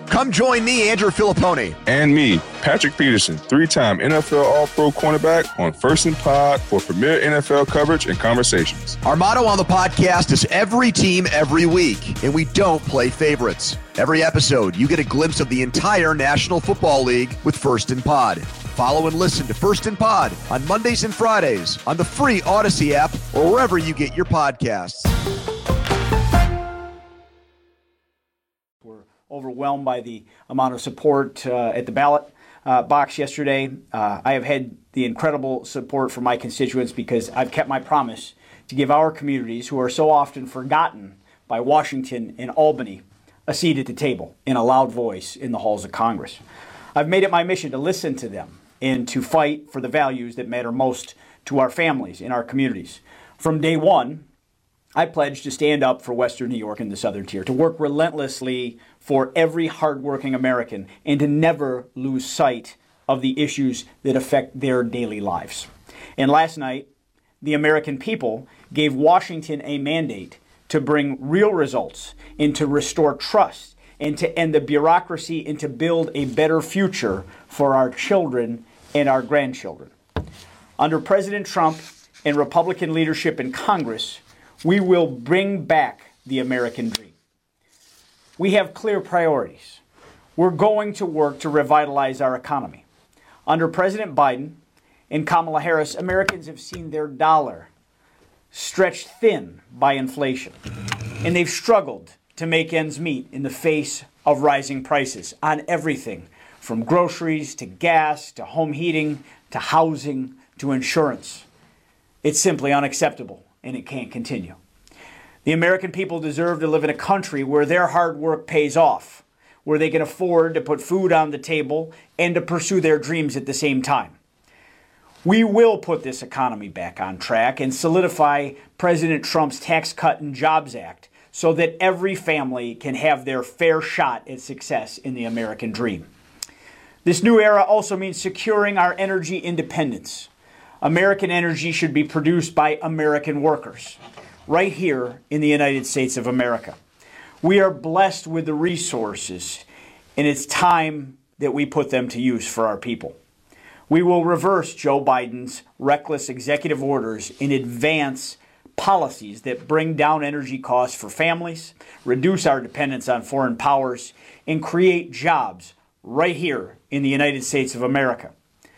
Come join me, Andrew Filipponi. And me, Patrick Peterson, 3-time NFL All-Pro cornerback on First and Pod for premier NFL coverage and conversations. Our motto on the podcast is every team, every week, and we don't play favorites. Every episode, you get a glimpse of the entire National Football League with First and Pod. Follow and listen to First and Pod on Mondays and Fridays on the free Odyssey app or wherever you get your podcasts. We're overwhelmed by the amount of support at the ballot box yesterday. I have had the incredible support from my constituents because I've kept my promise to give our communities, who are so often forgotten by Washington and Albany, a seat at the table and a loud voice in the halls of Congress. I've made it my mission to listen to them and to fight for the values that matter most to our families in our communities. From day one, I pledged to stand up for Western New York and the Southern Tier, to work relentlessly for every hardworking American, and to never lose sight of the issues that affect their daily lives. And last night, the American people gave Washington a mandate to bring real results and to restore trust and to end the bureaucracy and to build a better future for our children and our grandchildren. Under President Trump and Republican leadership in Congress, we will bring back the American dream. We have clear priorities. We're going to work to revitalize our economy. Under President Biden and Kamala Harris, Americans have seen their dollar stretched thin by inflation, and they've struggled to make ends meet in the face of rising prices on everything from groceries to gas to home heating to housing to insurance. It's simply unacceptable, and it can't continue. The American people deserve to live in a country where their hard work pays off, where they can afford to put food on the table and to pursue their dreams at the same time. We will put this economy back on track and solidify President Trump's Tax Cut and Jobs Act so that every family can have their fair shot at success in the American dream. This new era also means securing our energy independence. American energy should be produced by American workers, right here in the United States of America. We are blessed with the resources, and it's time that we put them to use for our people. We will reverse Joe Biden's reckless executive orders and advance policies that bring down energy costs for families, reduce our dependence on foreign powers, and create jobs right here in the United States of America.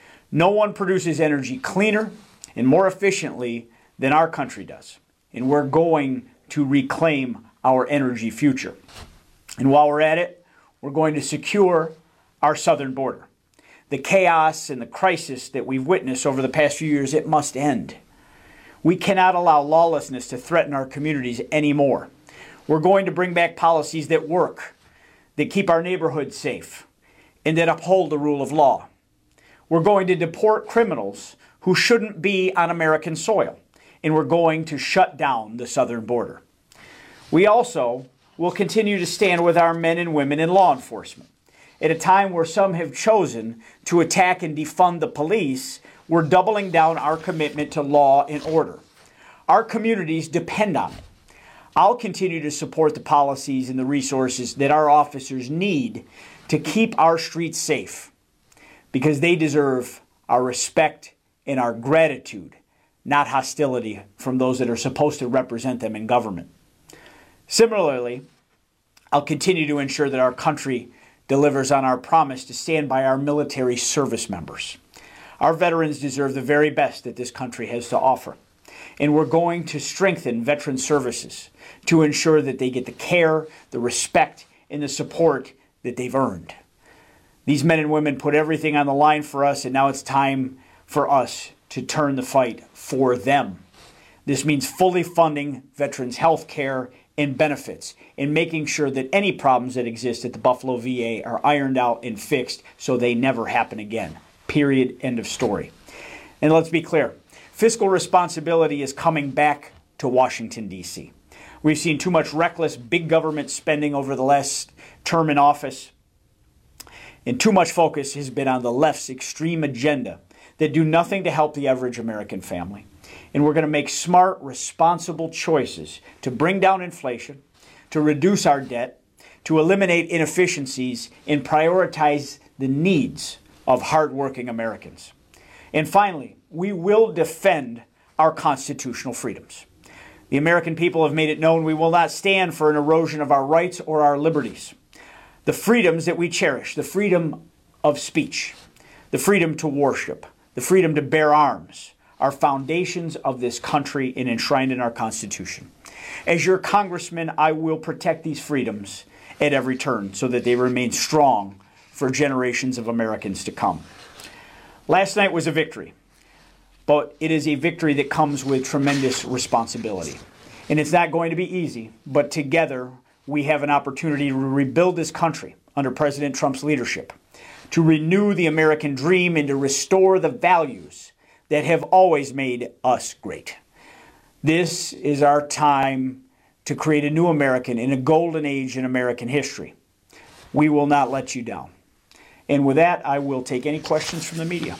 No one produces energy cleaner and more efficiently than our country does, and we're going to reclaim our energy future. And while we're at it, we're going to secure our southern border. The chaos and the crisis that we've witnessed over the past few years, it must end. We cannot allow lawlessness to threaten our communities anymore. We're going to bring back policies that work, that keep our neighborhoods safe, and that uphold the rule of law. We're going to deport criminals who shouldn't be on American soil, and we're going to shut down the southern border. We also will continue to stand with our men and women in law enforcement. At a time where some have chosen to attack and defund the police, we're doubling down our commitment to law and order. Our communities depend on it. I'll continue to support the policies and the resources that our officers need to keep our streets safe, because they deserve our respect and our gratitude, not hostility from those that are supposed to represent them in government. Similarly, I'll continue to ensure that our country delivers on our promise to stand by our military service members. Our veterans deserve the very best that this country has to offer. And we're going to strengthen veteran services to ensure that they get the care, the respect, and the support that they've earned. These men and women put everything on the line for us, and now it's time for us to turn the fight for them. This means fully funding veterans' health care and benefits, and making sure that any problems that exist at the Buffalo VA are ironed out and fixed so they never happen again. Period. End of story. And let's be clear. Fiscal responsibility is coming back to Washington, D.C. We've seen too much reckless big government spending over the last term in office, and too much focus has been on the left's extreme agenda that do nothing to help the average American family. And we're going to make smart, responsible choices to bring down inflation, to reduce our debt, to eliminate inefficiencies and prioritize the needs of hardworking Americans. And finally, we will defend our constitutional freedoms. The American people have made it known we will not stand for an erosion of our rights or our liberties. The freedoms that we cherish, the freedom of speech, the freedom to worship, the freedom to bear arms, are foundations of this country and enshrined in our Constitution. As your congressman, I will protect these freedoms at every turn so that they remain strong for generations of Americans to come. Last night was a victory, but it is a victory that comes with tremendous responsibility. And it's not going to be easy, but together we have an opportunity to rebuild this country under President Trump's leadership, to renew the American dream and to restore the values that have always made us great. This is our time to create a new American in a golden age in American history. We will not let you down. And with that, I will take any questions from the media.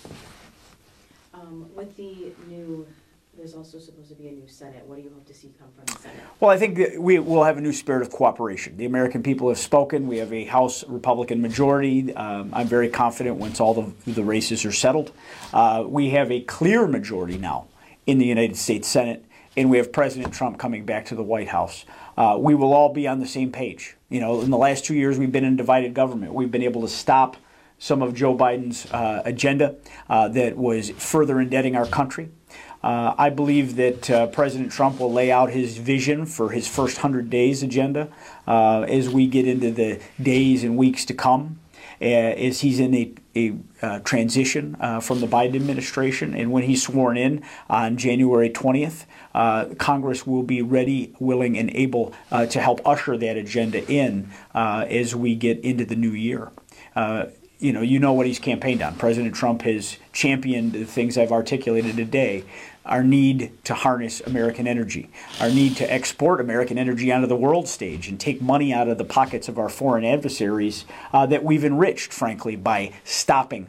With the new, there's also supposed to be a new Senate. What do you hope to see come from the Senate? Well, I think that we will have a new spirit of cooperation. The American people have spoken. We have a House Republican majority. I'm very confident once all the races are settled. We have a clear majority now in the United States Senate, and we have President Trump coming back to the White House. We will all be on the same page. You know, in the last 2 years, we've been in divided government. We've been able to stop some of Joe Biden's agenda that was further indebting our country. I believe that President Trump will lay out his vision for his first 100 days agenda as we get into the days and weeks to come, as he's in a transition from the Biden administration. And when he's sworn in on January 20th, Congress will be ready, willing, and able to help usher that agenda in as we get into the new year. You know what he's campaigned on. President Trump has championed the things I've articulated today. Our need to harness American energy, our need to export American energy onto the world stage and take money out of the pockets of our foreign adversaries that we've enriched, frankly, by stopping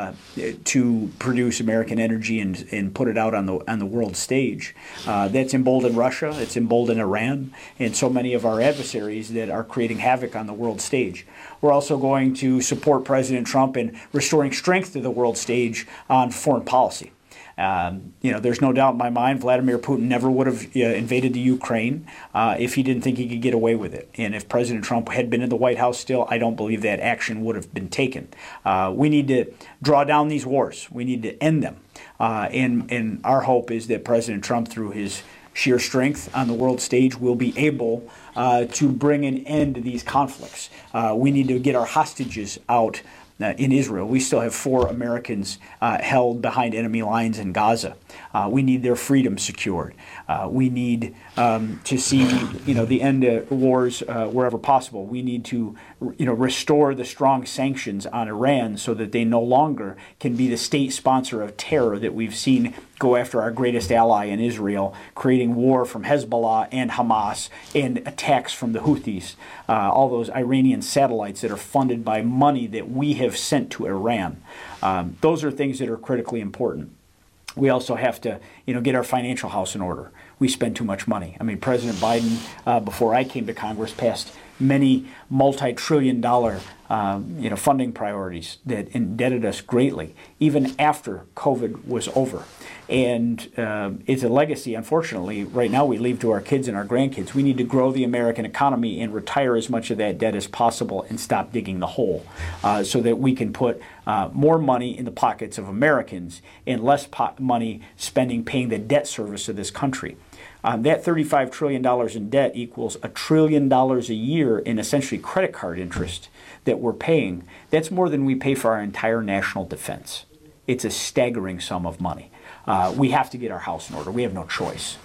to produce American energy and put it out on the world stage. That's emboldened Russia, it's emboldened Iran, and so many of our adversaries that are creating havoc on the world stage. We're also going to support President Trump in restoring strength to the world stage on foreign policy. There's no doubt in my mind Vladimir Putin never would have invaded the Ukraine if he didn't think he could get away with it. And if President Trump had been in the White House still, I don't believe that action would have been taken. We need to draw down these wars. We need to end them. And our hope is that President Trump, through his sheer strength on the world stage, will be able to bring an end to these conflicts. We need to get our hostages out in Israel. We still have 4 Americans held behind enemy lines in Gaza. We need their freedom secured. We need to see, the end of wars wherever possible. We need to, restore the strong sanctions on Iran so that they no longer can be the state sponsor of terror that we've seen go after our greatest ally in Israel, creating war from Hezbollah and Hamas and attacks from the Houthis, all those Iranian satellites that are funded by money that we have sent to Iran. Those are things that are critically important. We also have to, get our financial house in order. We spend too much money. I mean, President Biden, before I came to Congress, passed many multi-trillion-dollar funding priorities that indebted us greatly, even after COVID was over. And it's a legacy, unfortunately, right now we leave to our kids and our grandkids. We need to grow the American economy and retire as much of that debt as possible and stop digging the hole so that we can put more money in the pockets of Americans and less money paying the debt service of this country. That $35 trillion in debt equals $1 trillion a year in essentially credit card interest that we're paying. That's more than we pay for our entire national defense. It's a staggering sum of money. We have to get our house in order. We have no choice.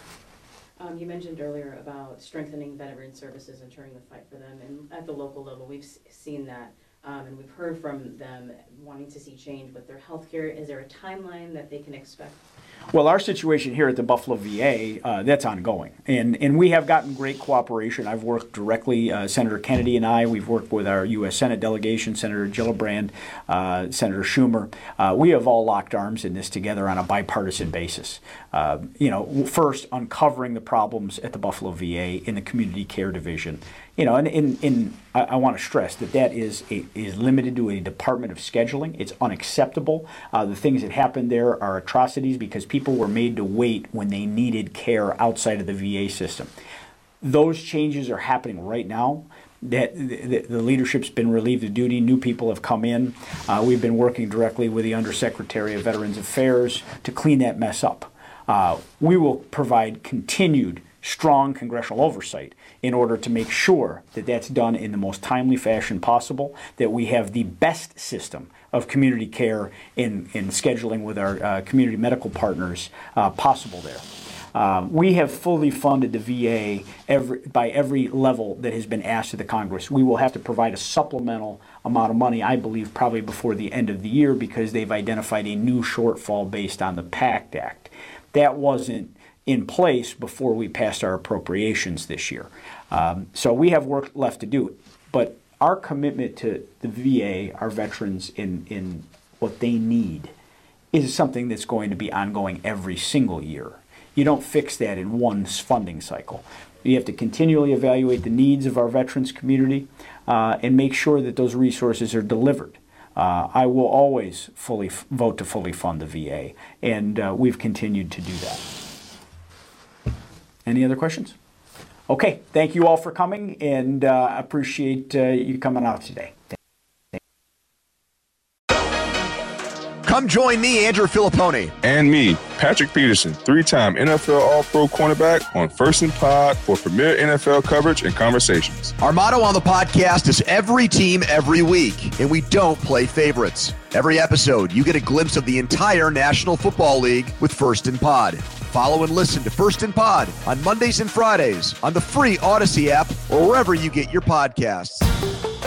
You mentioned earlier about strengthening veteran services and turning the fight for them. And at the local level, we've seen that. And we've heard from them wanting to see change with their health care. Is there a timeline that they can expect? Well, our situation here at the Buffalo VA, that's ongoing. And we have gotten great cooperation. I've worked directly, Senator Kennedy and I, we've worked with our U.S. Senate delegation, Senator Gillibrand, Senator Schumer. We have all locked arms in this together on a bipartisan basis. First, uncovering the problems at the Buffalo VA in the community care division. And I want to stress that is limited to a Department of Scheduling. It's unacceptable. The things that happened there are atrocities because people were made to wait when they needed care outside of the VA system. Those changes are happening right now. That the leadership's been relieved of duty. New people have come in. We've been working directly with the Undersecretary of Veterans Affairs to clean that mess up. We will provide continued strong congressional oversight in order to make sure that that's done in the most timely fashion possible, that we have the best system of community care in scheduling with our community medical partners possible there. We have fully funded the VA by every level that has been asked of the Congress. We will have to provide a supplemental amount of money, I believe, probably before the end of the year because they've identified a new shortfall based on the PACT Act. That wasn't in place before we passed our appropriations this year. So we have work left to do. But our commitment to the VA, our veterans, in what they need is something that's going to be ongoing every single year. You don't fix that in one funding cycle. You have to continually evaluate the needs of our veterans community and make sure that those resources are delivered. I will always vote to fully fund the VA, and we've continued to do that. Any other questions? Okay, thank you all for coming, and I appreciate you coming out today. Come join me, Andrew Filippone. And me, Patrick Peterson, 3-time NFL All-Pro cornerback on First and Pod for premier NFL coverage and conversations. Our motto on the podcast is every team, every week, and we don't play favorites. Every episode, you get a glimpse of the entire National Football League with First and Pod. Follow and listen to First and Pod on Mondays and Fridays on the free Odyssey app or wherever you get your podcasts.